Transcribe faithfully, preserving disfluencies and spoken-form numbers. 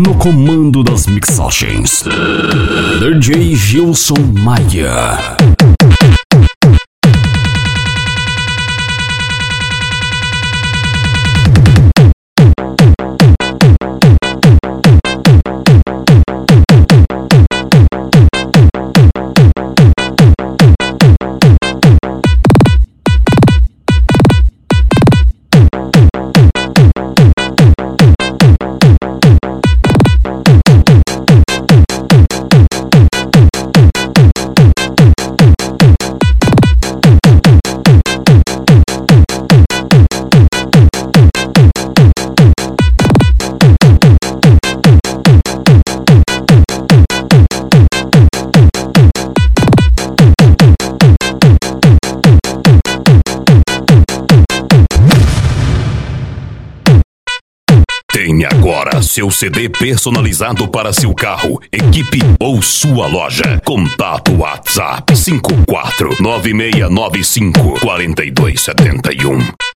No comando das mixagens, D J Gilson Maia. Tem agora seu C D personalizado para seu carro, equipe ou sua loja. Contato WhatsApp cinco quatro nove seis nove cinco quatro dois sete um.